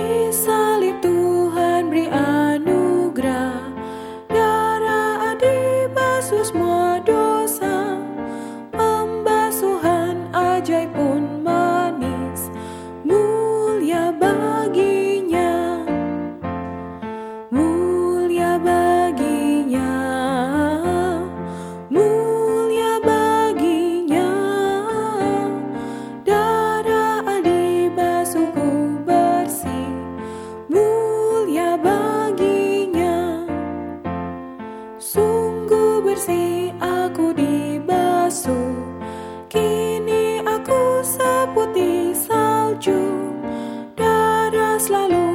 Di salib Tuhan beri anugerah, darah dibasuh semua dosa, pembasuhan ajaib pun manis, mulia baginya, mulia baginya, mulia baginya. Darah dibasuhku bersih, mulia baginya. Sungguh bersih aku dibasuh, kini aku seputih salju. Darah selalu